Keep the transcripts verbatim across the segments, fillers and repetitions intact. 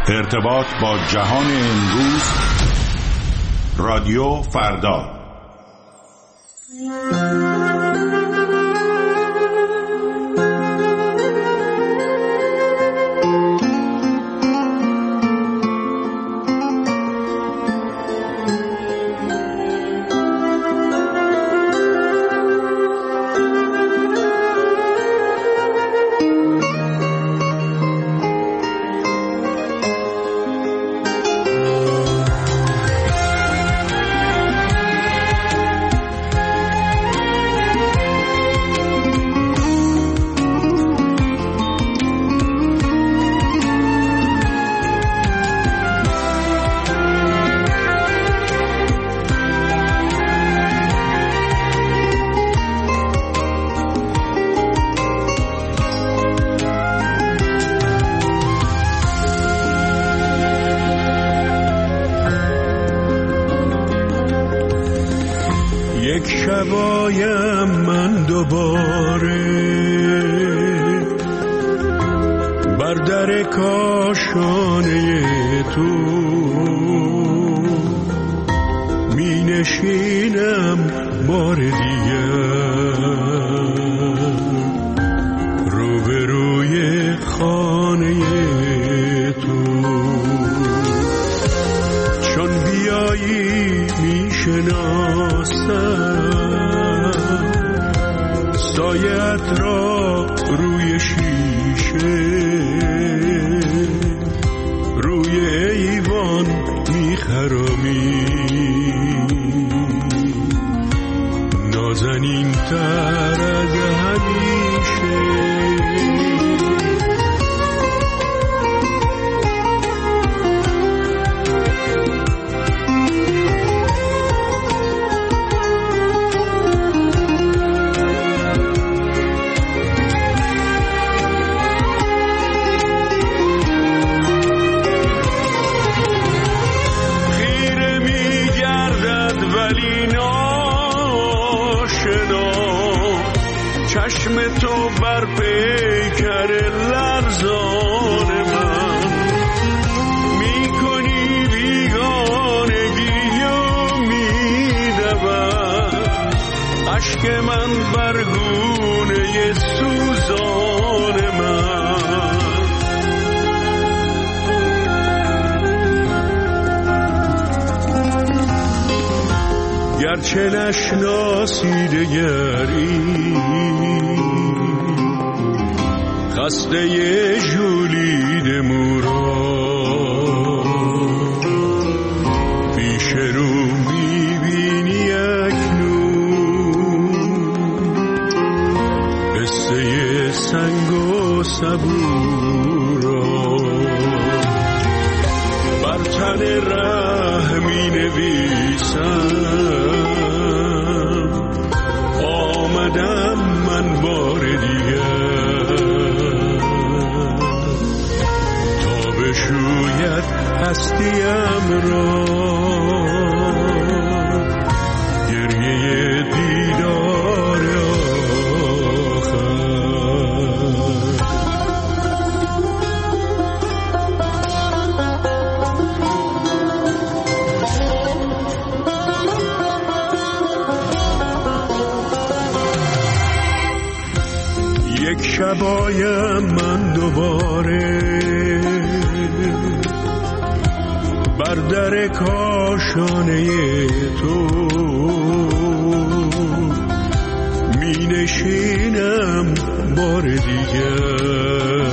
ارتباط با جهان امروز، رادیو فردا. شبایم من دوباره بر در کاشانه تو می نشینم بار دیگر روبروی خانه تو. چون بیایی می شناسم سایت را روی شیشه روی ایوان میخرامی، نازنین تر از همیشه. چشم تو بر پیکر لرزان من میکنی بیگانگی و میدود اشک من بر گونه سوزان من. گرچه نشناسی دگری خسته ژولید مورا پیش رو میبینی اکنون قصه سنگ و صبورا بر تن ره می نویسم آمدم من بار دیگر تا بشوید هستیم را گریه دیدار آخر. یک شبایم من دوباره بر در کاشانه تو می نشینم بار دیگر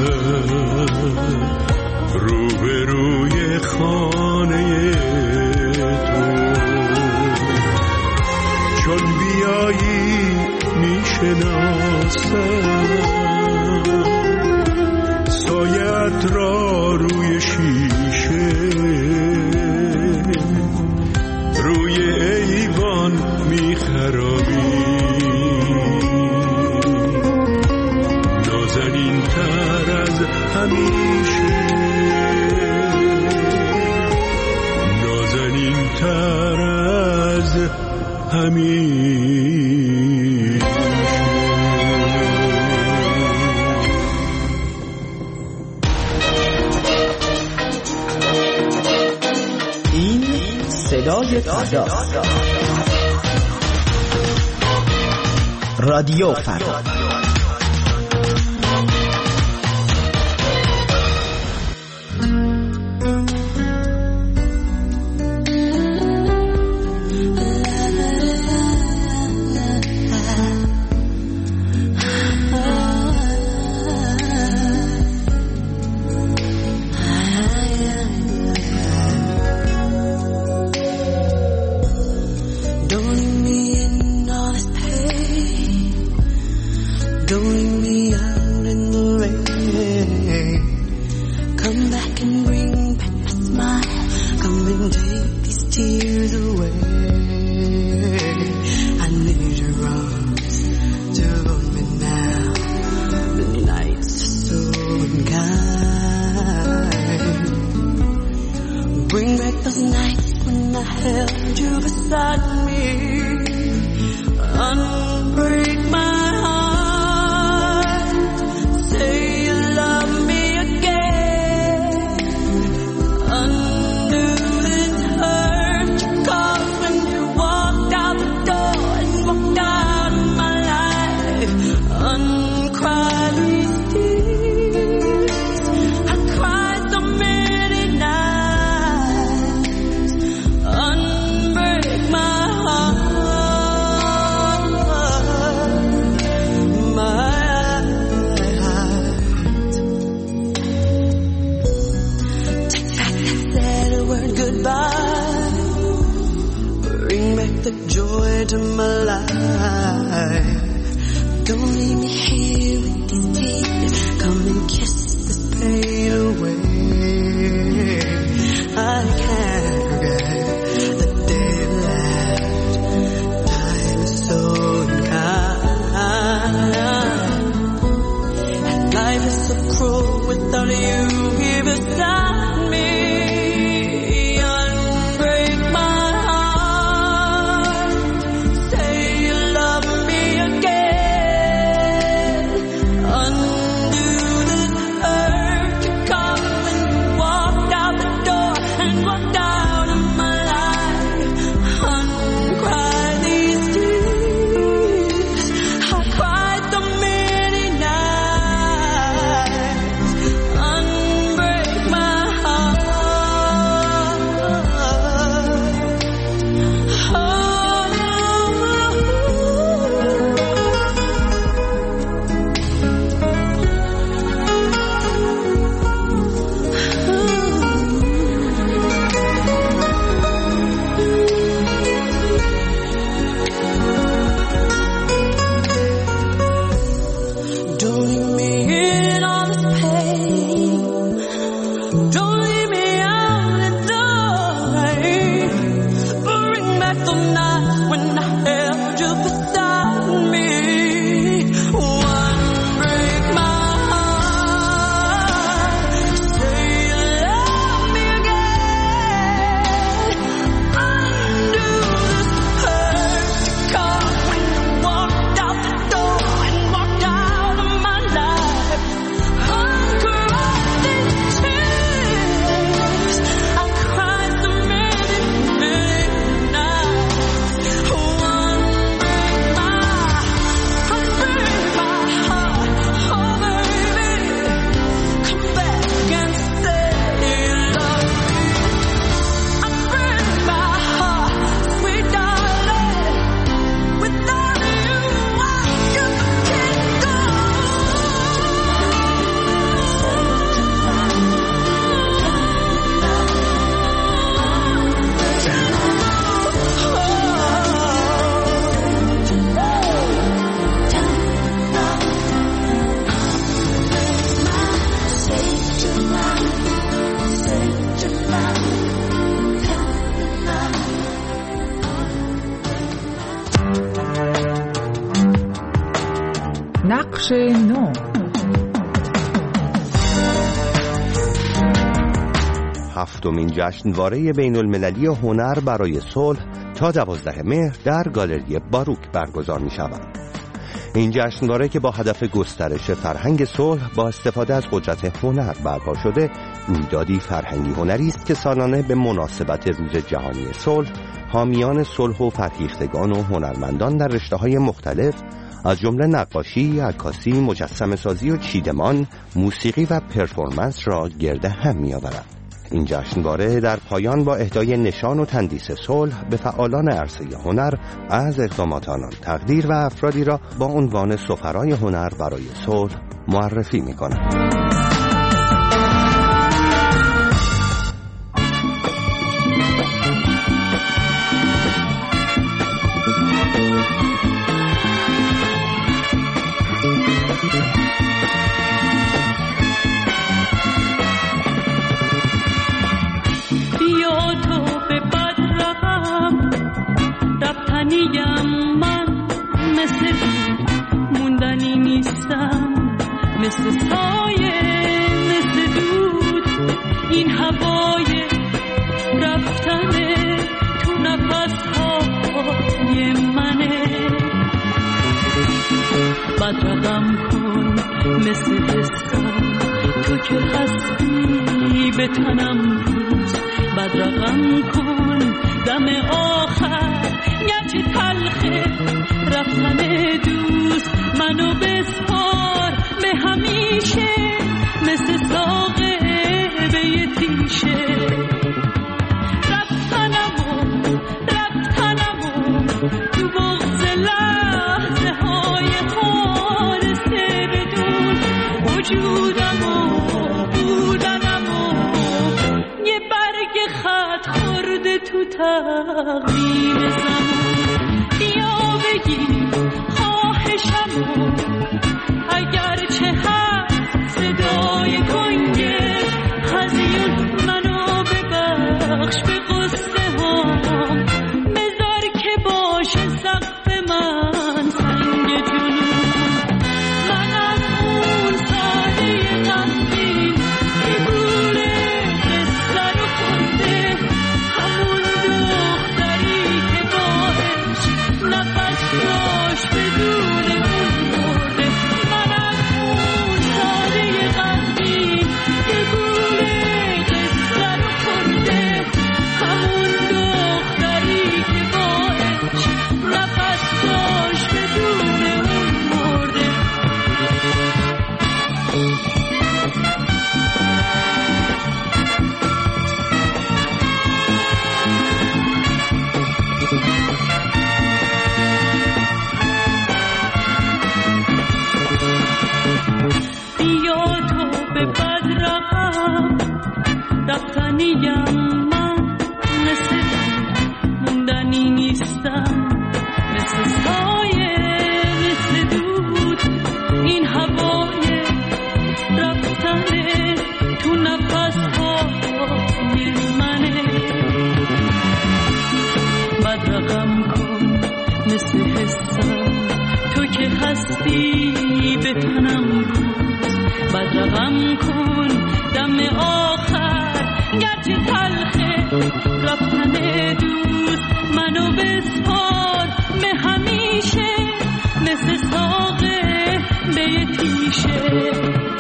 روبروی خانه تو. چون بیایی می شناسم سایت را روی شیشه روی ایوان میخرابی، نازنین تر از همیشه، نازنین تر از همیشه. صدای فردا. رادیو فردا. نقش نو. هفتمین جشنواره بین المللی هنر برای صلح تا دوازده مهر در گالری باروک برگزار می شود. این جشنواره که با هدف گسترش فرهنگ صلح با استفاده از قدرت هنر برپا شده، رویدادی فرهنگی هنری است که سالانه به مناسبت روز جهانی صلح حامیان صلح و فرهیختگان و هنرمندان در رشته‌های مختلف از جمله نقاشی، عکاسی، مجسمه سازی و چیدمان، موسیقی و پرفورمنس را گرد هم می‌آورد. این جشنواره در پایان با اهدای نشان و تندیس صلح به فعالان عرصه هنر از اقدامات آنان تقدیر و افرادی را با عنوان سفرای هنر برای صلح معرفی می‌کند. مثل سایه مثل دود این هوای رفتنه تو نفسهای منه. بدرقم کن مثل حسم تو که هستی به تنم روز. بدرقم کن دم آخر گرچه تلخه رفتن دوست. منو بسپار به همیشه مثل ساقه به یه تیشه. رفتنمو رفتنمو تو بغض لحظه های خالصه بدون. وجودمو بودنمو یه برگ خط خورده تو تقویم زمان. بیا بگی خواهشمو اگرچه هست صدای گنگه هزیون. منو ببخش به قصه هام بذار که باشه سقف من سنگ جنون. منم اون ساده غمگین که گوله قصه رو خورده. همون دختری که باهش نفس داشت بدون اون مرده. منم اون ساده غمگین که گوله قصه رو خورده. همون دختری که باهش نفس داشت بدون اون مرده. بیا تو به بدرقم رفتنیم من مثل موندنی نیستم. مثل سایه مثل دود این هوای رفتنه تو نفسهای منه. بدرقم کن مثل حسم تو که هستی به تنم روز. بدرقم کن دم آخر گرچه تلخه رفتن دوست. منو بسپار به همیشه مثل ساقه به یه تیشه.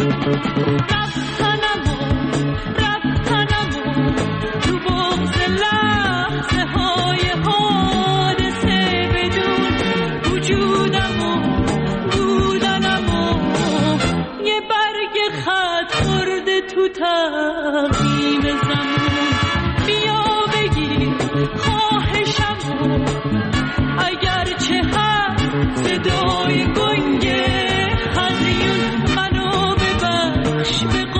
رفتنمو رفتنمو تو بغض لحظه های حادثه بدون. وجودمو بودنمو یه برگ خط خورده تو تقویم زمان. بیا بگی خواهشمو اگرچه هست صدای گنگه هزیون. منو ببخش به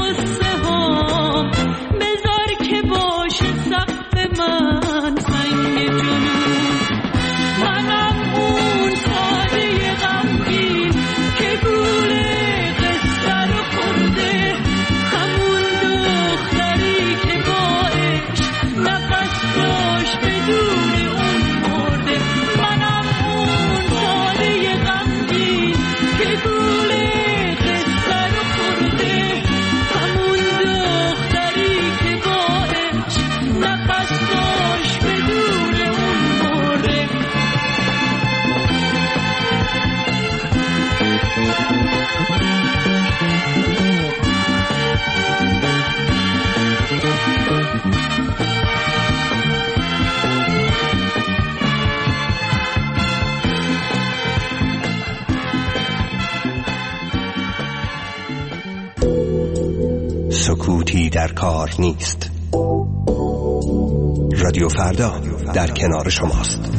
در کار نیست. رادیو فردا در کنار شماست.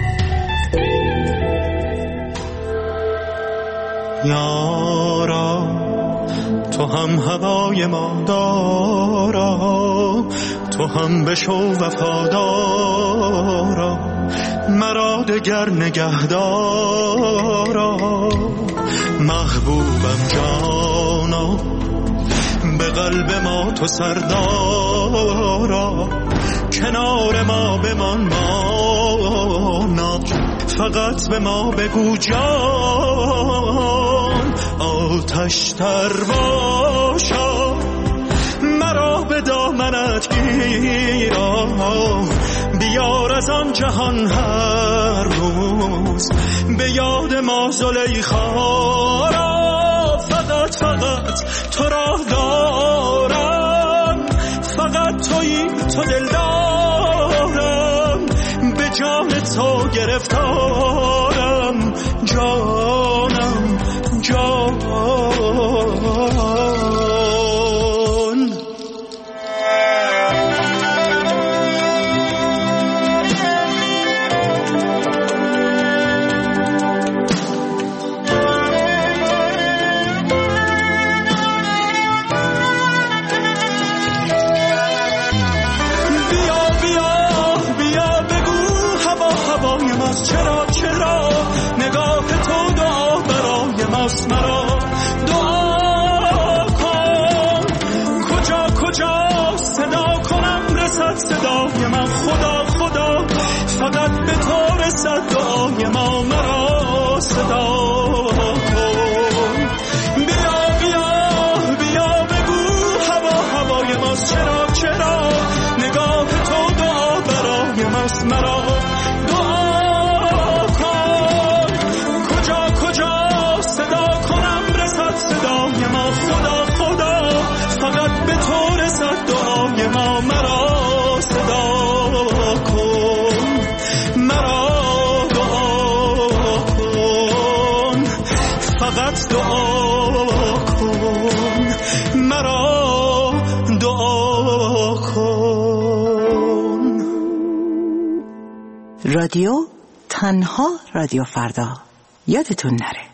یارا تو هم هوای ما دارا، تو هم بشو وفادارا، مرا دگر نگهدارا. محبوبم جانا، به قلب ما تو سردارا، کنار ما بمان مانا، فقط به ما بگو جان. آتش تر باشا، مرا به دامنت گیرا، بیار از آن جهان هر روز به یاد ما زلیخا را. فقط فقط تو را دارم، فقط تویی تو دل دارم، به جان تو گرفتارم، جانم جان. چرا چرا نگاه تو دعا برای ماست، مرا دعا کن. کجا کجا صدا کنم رسد صدای من، خدا خدا فقط به تو رسد دعای ما، مرا صدا کن. بیا بیا بیا بگو هوا هوای ماست، چرا چرا نگاه تو دعا برای ماست، مرا ما، مرا صدا کن، مرا دعا کن، فقط دعا کن، مرا دعا کن. رادیو تنها رادیو فردا، یادتون نره.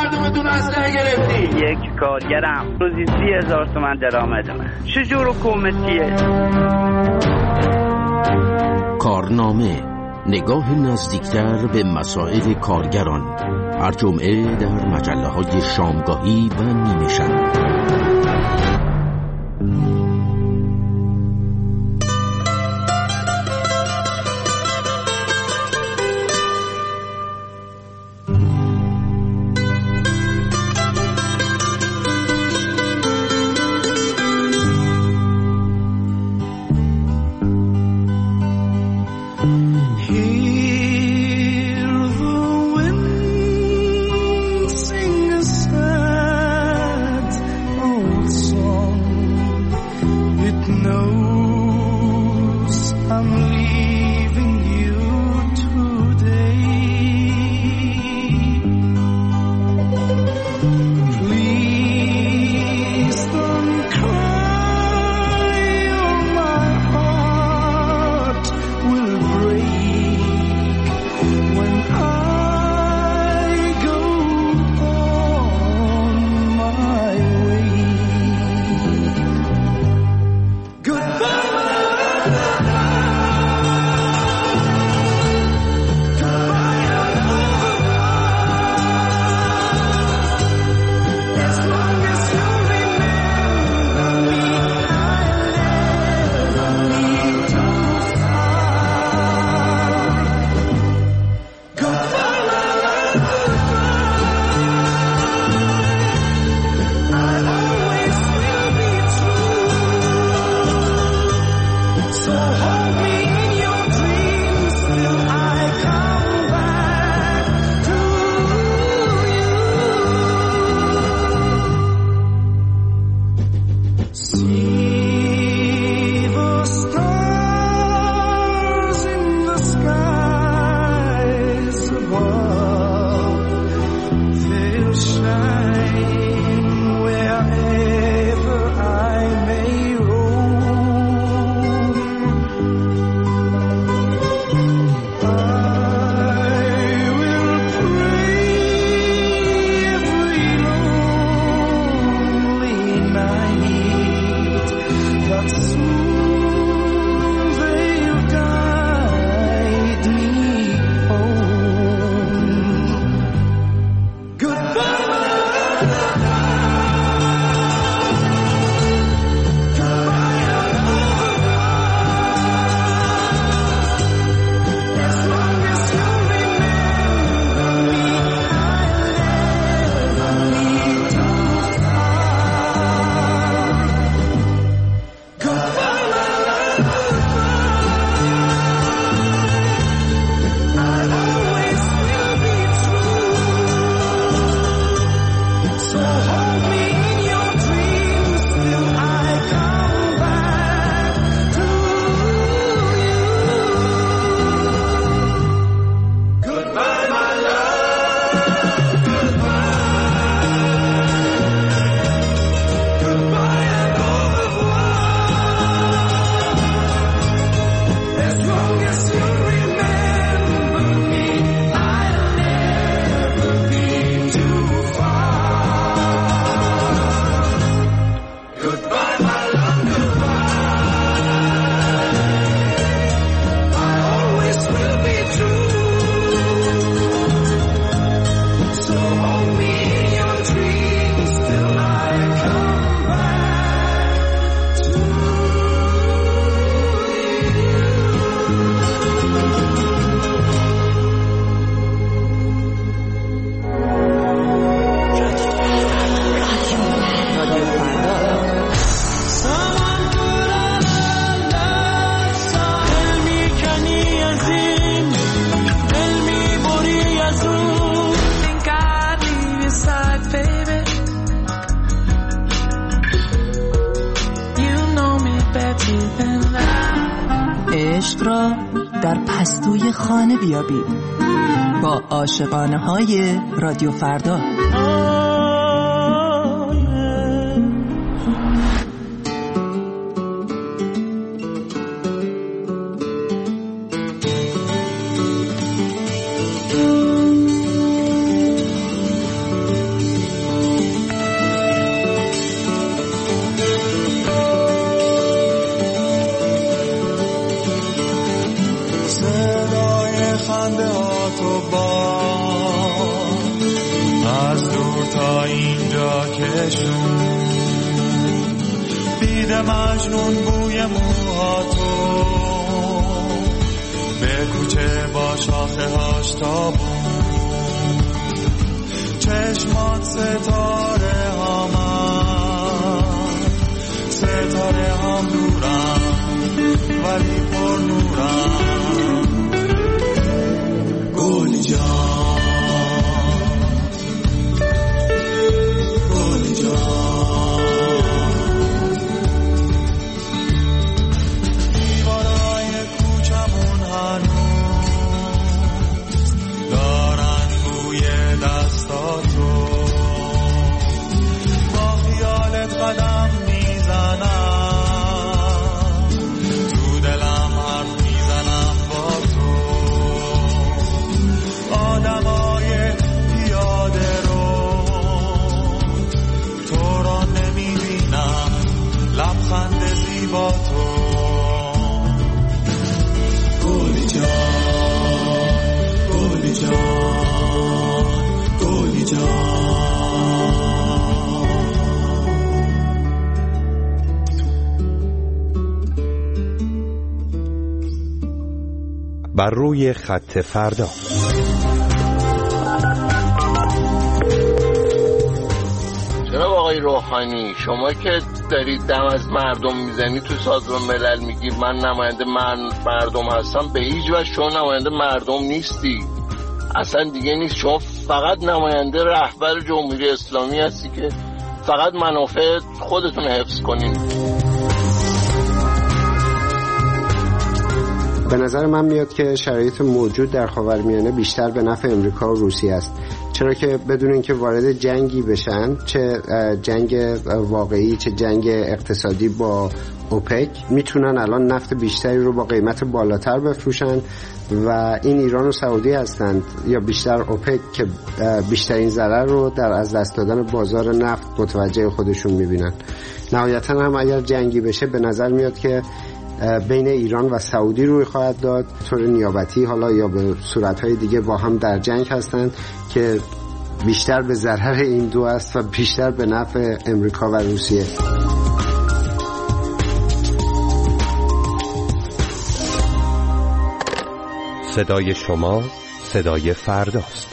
مردمتون اسلحه گرفتی؟ یک کارگرم روزی سی هزار تومن درآمدمه. چجور حکومتیه؟ کارنامه، نگاه نزدیکتر به مسائل کارگران، هر جمعه در مجله های شامگاهی و نیمه شب. عشق را در پستوی خانه بیابید با عاشقانه های رادیو فردا. دور تا اینجا کشون، دیده مجنون بوی موهاتو، به کوچه با شاخه هاش تابون، چشمات ستاره ها من، ستاره هم نورم ولی پر نورم. گلی جان گلی جان، دیوارای کوچمون هنوز دارن بوی دستاتو، با خیالت قدم میزنم، تو دلم حرف میزنم با تو. آدمای پیاده رو تو را نمیبینم، لبخند زیبا تو. گلی جان گلی جان گلی جان. بر روی خط فردا. جناب آقای روحانی، شما که دارید دم از مردم میزنی تو سازمان ملل میگی من نماینده مردم هستم، به هیچ وجه شما نماینده مردم نیستی، اصلا دیگه نیست. شما فقط نماینده رهبر جمهوری اسلامی هستی که فقط منافع خودتون حفظ کنین. به نظر من میاد که شرایط موجود در خاورمیانه بیشتر به نفع امریکا و روسیه است، چرا که بدون اینکه وارد جنگی بشن، چه جنگ واقعی چه جنگ اقتصادی با اوپک، میتونن الان نفت بیشتری رو با قیمت بالاتر بفروشن و این ایران و سعودی هستند یا بیشتر اوپک که بیشترین ضرر رو در از دست دادن بازار نفت متوجه خودشون میبینن. نهایتا هم اگر جنگی بشه به نظر میاد که بین ایران و سعودی روی خواهد داد، طور نیابتی حالا یا به صورتهای دیگه با هم در جنگ هستند که بیشتر به ضرر این دو است و بیشتر به نفع امریکا و روسیه. صدای شما صدای فرداست.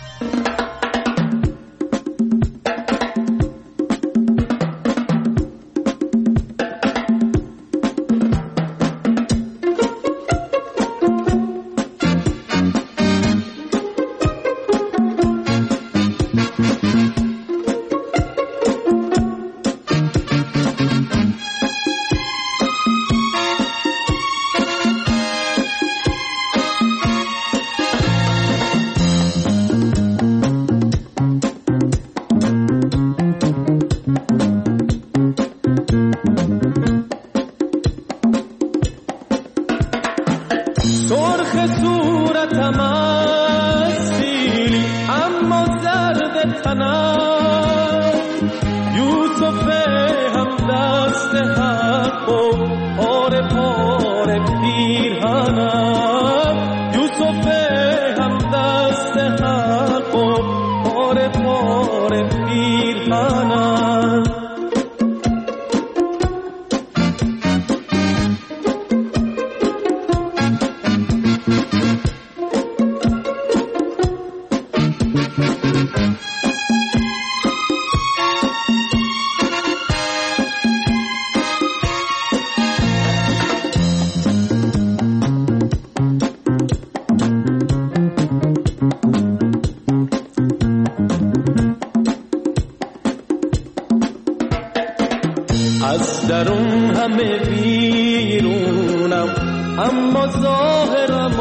از درون همه بیرونم، اما ظاهرم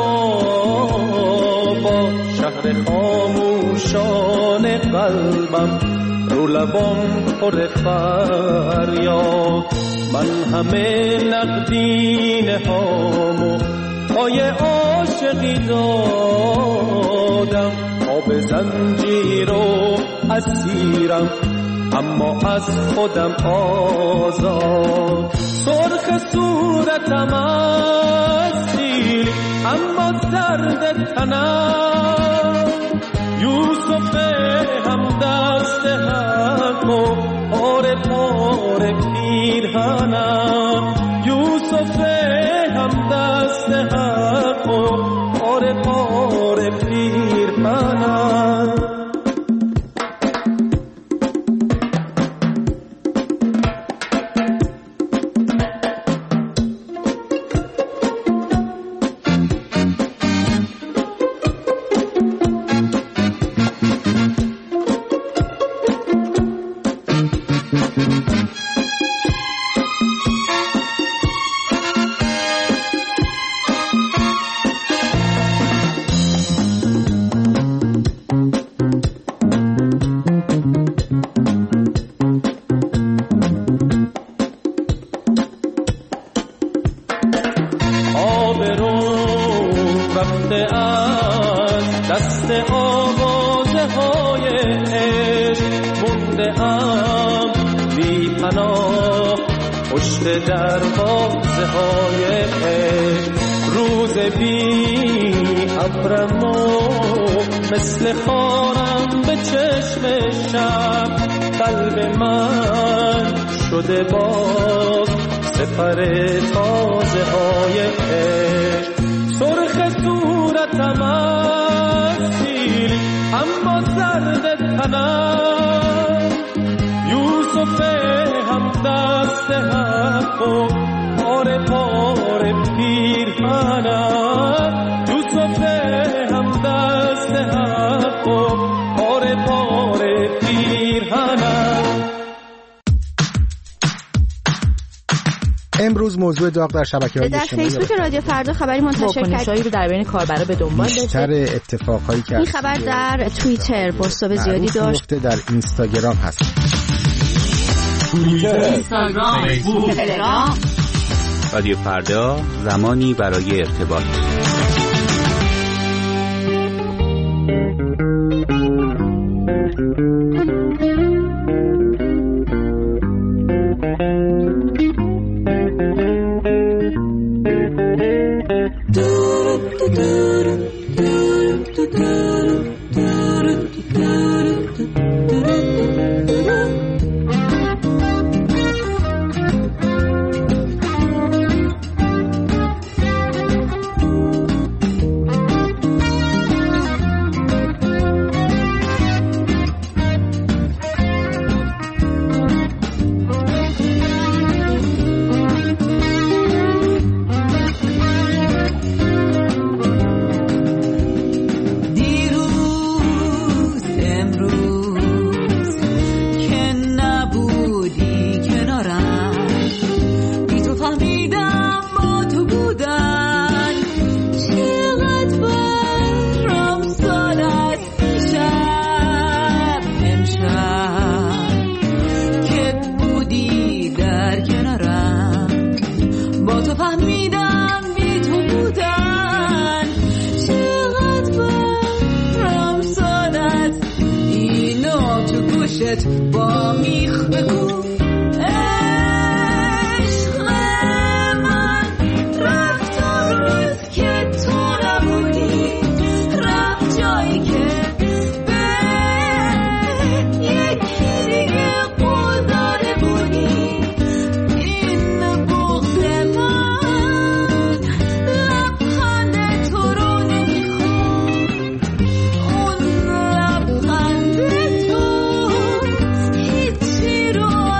با شهر خاموشان قلبم، رو لبام پر فریاد. من همه نقدینه هامو پای عاشقی دادم، آب زنجیر و اسیرم اما از خودم آزاد. سرخ صورتم از سیل اما زرد تنم، یوسف هم دست پیرهنم یوسف هم دست حق و پاره پاره پیرهنم مثل خارم به چشم شب قلب من شده باز سپر تازه های عشق سرخ صورتم اسیل اما زرد تنم یوسف هم دست حق و پاره پاره پیرهنم یوسف هم دست حق و پاره پاره پیرهنم. امروز موضوع داغ در شبکه‌های اجتماعی در فیسبوک رادیو فردا خبری منتشر کرد رو در بین کاربرا به دنبال داشت. بیشتر اتفاقایی که این خبر در توییتر پست‌های زیادی داشت. در اینستاگرام هست. توییتر، اینستاگرام، فیسبوک، تلگرام. رادیو فردا زمانی برای ارتباط. با میخ بگو عشق من رفت تا روز که تو نبودی رفت جایی که به یکی دیگه قول داده بودی این بغض من لبخند تو رو نمیخواد اون لبخند تو هیچی رو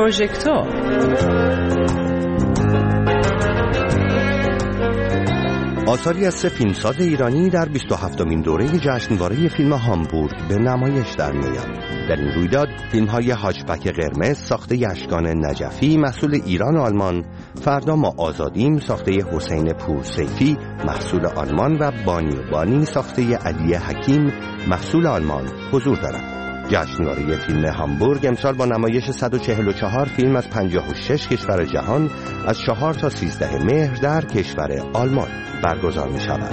پروژکتور. آثاری از سه فیلمساز ایرانی در بیست و هفتمین دوره جشنواره فیلم هامبورگ به نمایش در می‌آید. در این رویداد فیلم‌های هاچبک قرمز ساخته اشکان نجفی محصول ایران و آلمان، فردا ما آزادیم ساخته حسین پورسیفی محصول آلمان و بانی و بانی ساخته علی حکیم محصول آلمان حضور دارد. جشنواره فیلم هامبورگ امسال با نمایش صد و چهل و چهار فیلم از پنجاه و شش کشور جهان از چهار تا سیزده مهر در کشور آلمان برگزار می شود.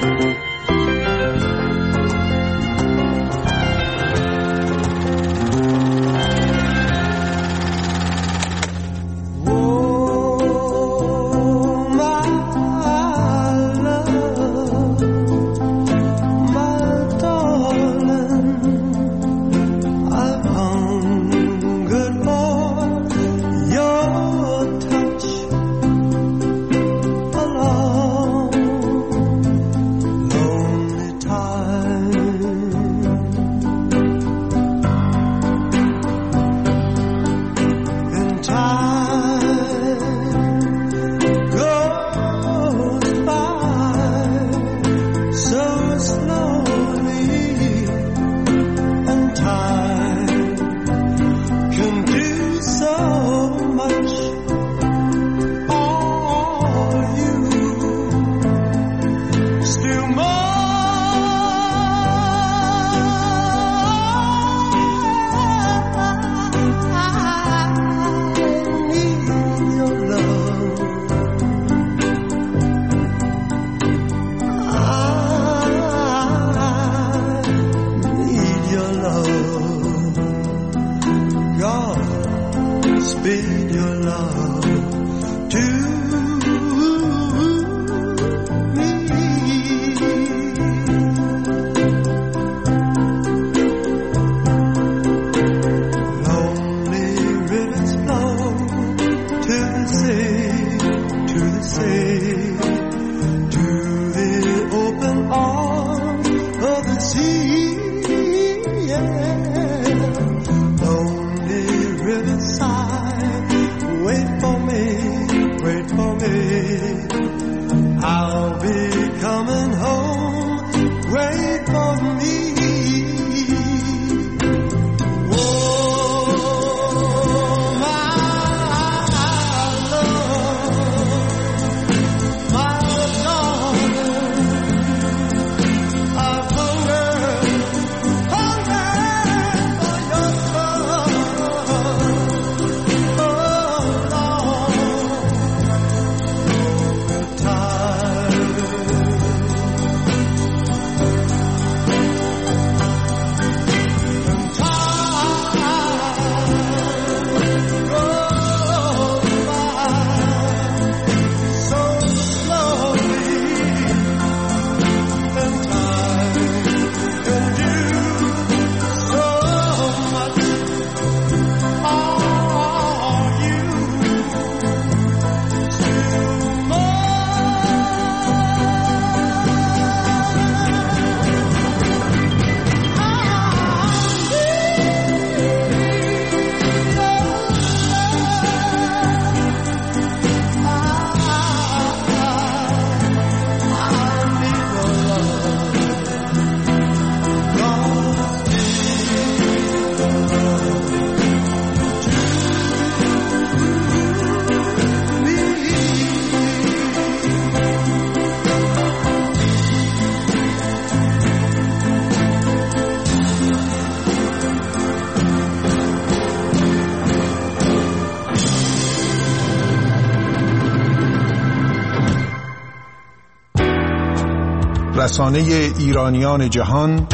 رسانه ایرانیان جهان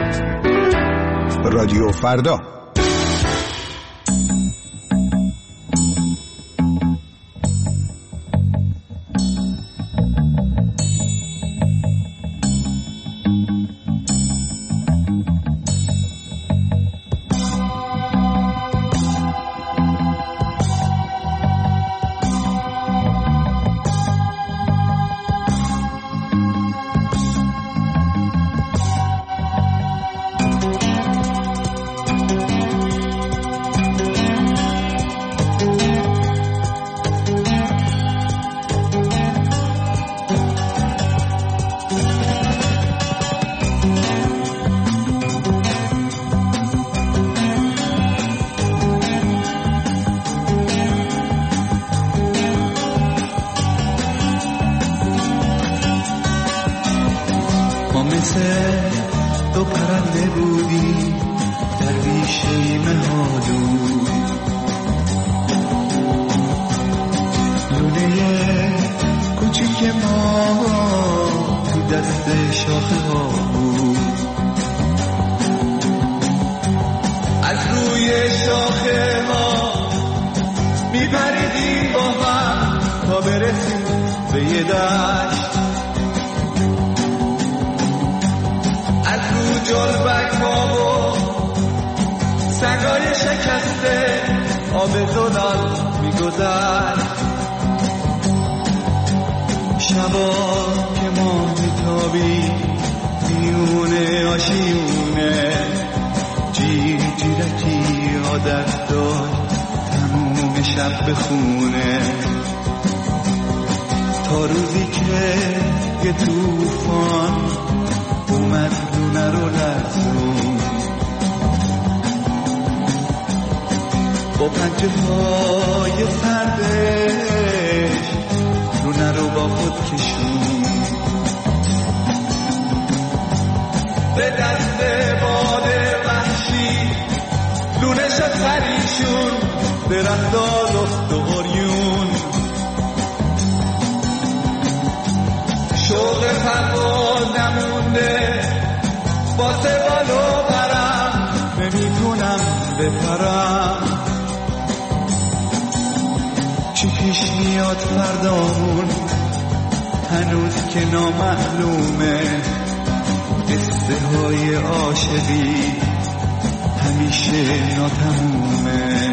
رادیو فردا. مثل دو پرنده بودی در بیشه مهالو، لونه کوچیک ما تو دست شاخه ها بود. از روی شاخه ها میپریدیم با هم تا برسیم به یه دشت. از رو جلبک ها و سگای شکسته آب زلال میگذشت. شبا که ما میتابی میونه آشیونه، جیر جیرکی عادت داشت تموم شب بخونه، تا روزی که یه توفان اومد لونه رو لرزون، با پنجه های سردش لونه رو با خود کشون. به دست باد وحشی لونه شد پریشون، درختا لخت و غریون. شوق پرواز نمونده واسه بالو برم، نمیتونم بپرم. چی پیش میاد فردامون هنوز که نامعلومه، قصه های عاشقی همیشه ناتمومه.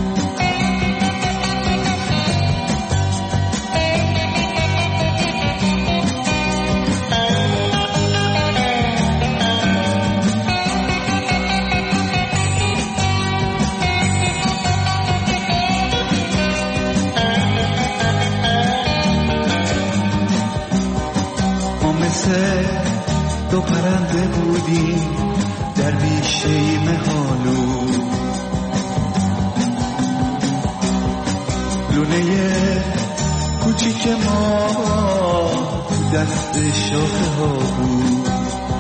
دو پرنده بودیم در بیشه مهالو، لونه کوچیک ما دست شاخه ها بود.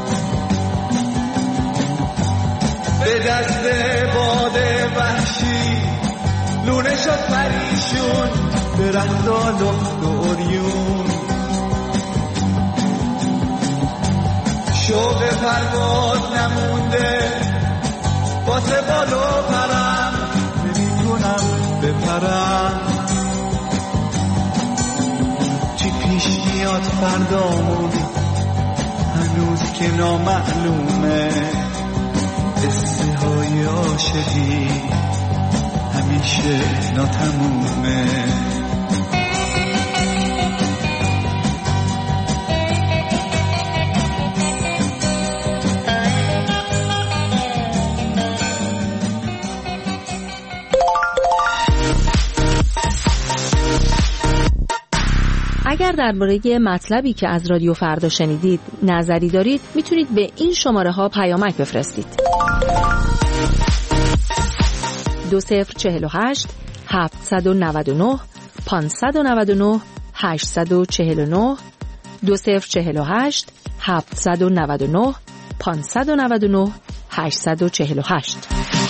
به دست باد وحشی لونه شد پریشون، درختا لخت و عریون. شوق پرواز نمونده واسه بالو پرم، نمیتونم بپرم. چی پیش میاد فردامون هنوز که نامعلومه، قصه های عاشقی همیشه ناتمومه. اگر درباره مطلبی که از رادیو فردا شنیدید نظری دارید، میتونید به این شماره ها پیامک بفرستید. دو صفر چهل و هشت هفتصد و نود و نه پانصد و نود و نه هشتصد و چهل و نه دو صفر چهل و هشت هفتصد و نود و نه پانصد و نود و نه هشتصد و چهل و هشت.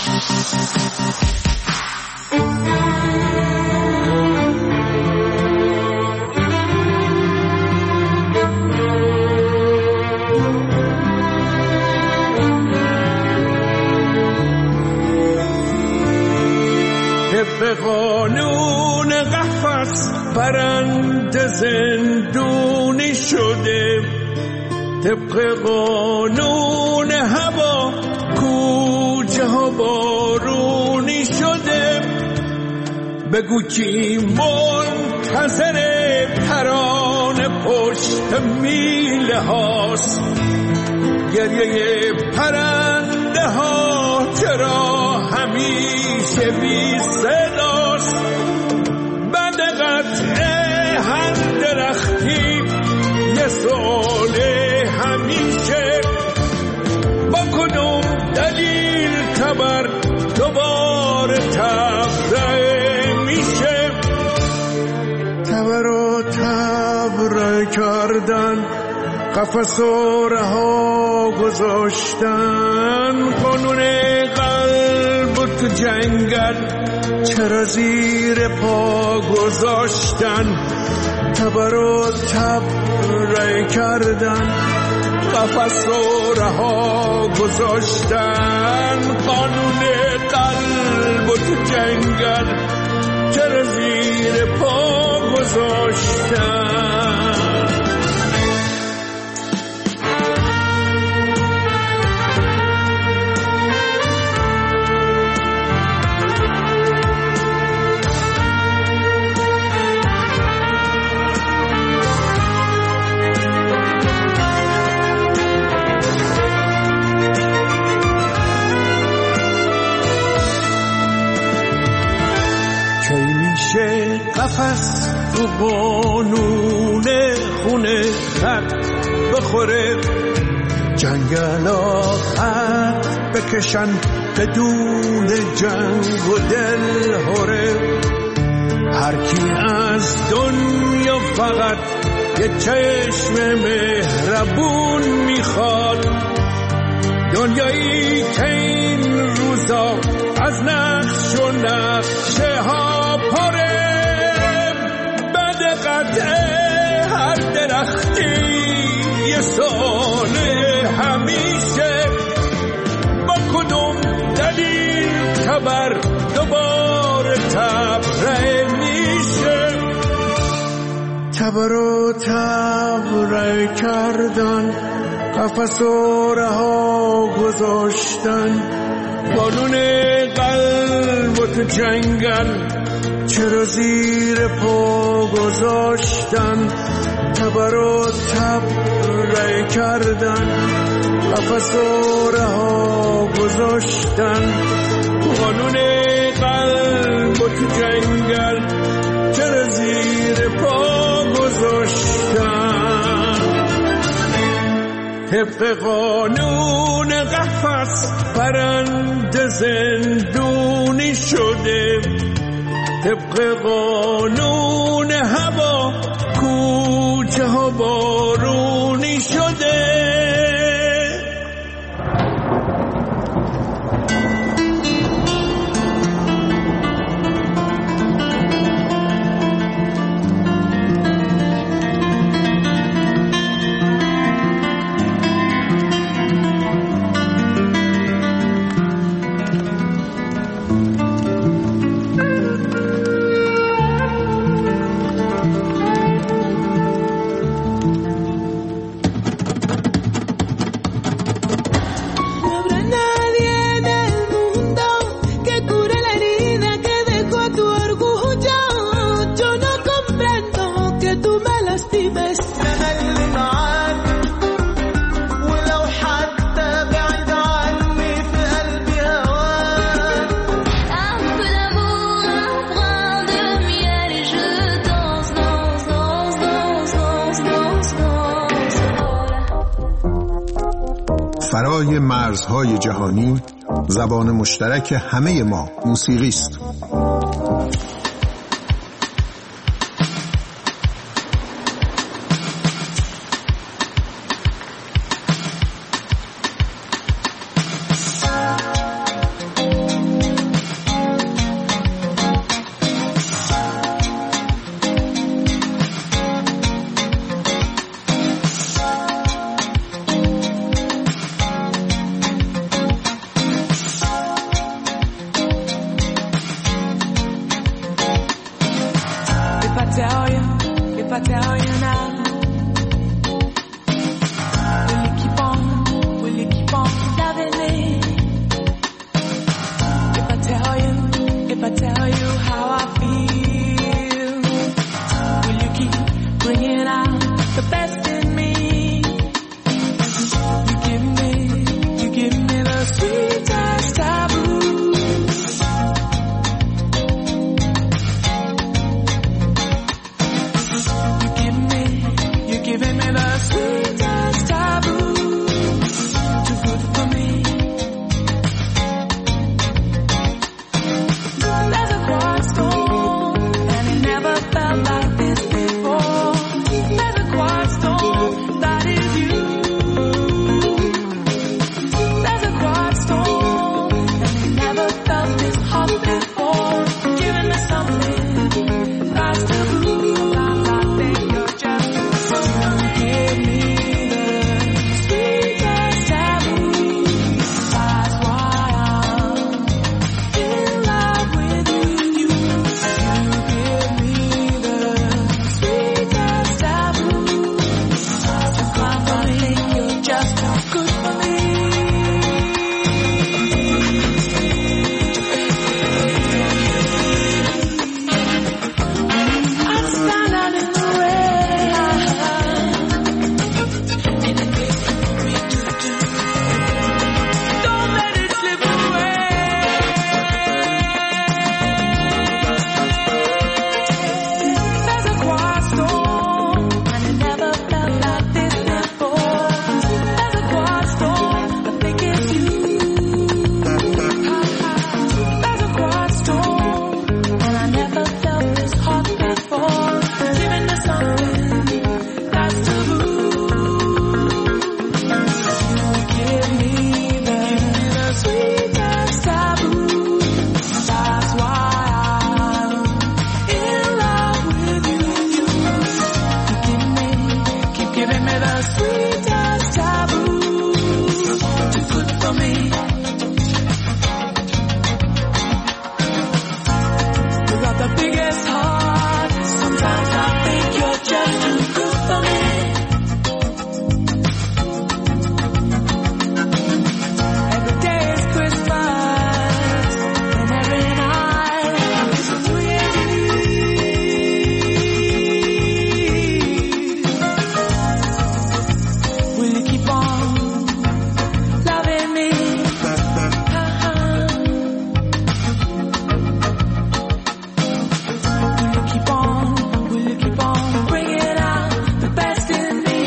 به قانون قفس پرنده زندونی شده، طبق قانون هوا کوچه ها بارونی شده. بگو کی منتظر پران پشت میله هاست، گریه پرنده ها چرا همیشه بی صداست. بعد قطع هر درختی یه سؤال همیشه، با کدوم دلیل تبر دوباره تبرئه میشه. تبر و تبرئه کردن قفس و رها گذاشتن، قانون قلب و تو جنگل چرا زیر پا گذاشتن، تبر و تب رای کردن، قفس و رها گذاشتن، قانون قلب و تو جنگل چرا زیر پا گذاشتن. قفس تو قانون خونه خط بخوره، جنگلا خط بکشن بدون جنگ و دل هره، هر کی از دنیا فقط یه چشم مهربون میخواد، دنیایی که این روزا از نقش و نقشه ها پره، هر درختی یه ساله همیشه، با کدوم دلیل تبر دوباره تبره میشه، تبر و تبره کردن، قفس و رها گذاشتن، قانون قلب و تو جنگل چرا زیر پا گذاشتن، تبر و تب رای کردن، قفس و رها گذاشتن، قانون قلب و تو جنگل چرا زیر پا گذاشتن. طبق قانون قفس پرنده زندونی شده، طبق قانون هوا کوچه ها بارونی شده. فرای مرزهای جهانی زبان مشترک همه ما موسیقی است. as sweet as taboo. Too good for me. You got the biggest heart. Sometimes I think you're just too good for me. Every day is Christmas, and every night is New Year's Eve. Will you keep on loving me? Will you keep on, will you keep on bringing out the best in me?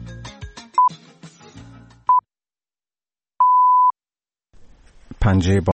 پنجه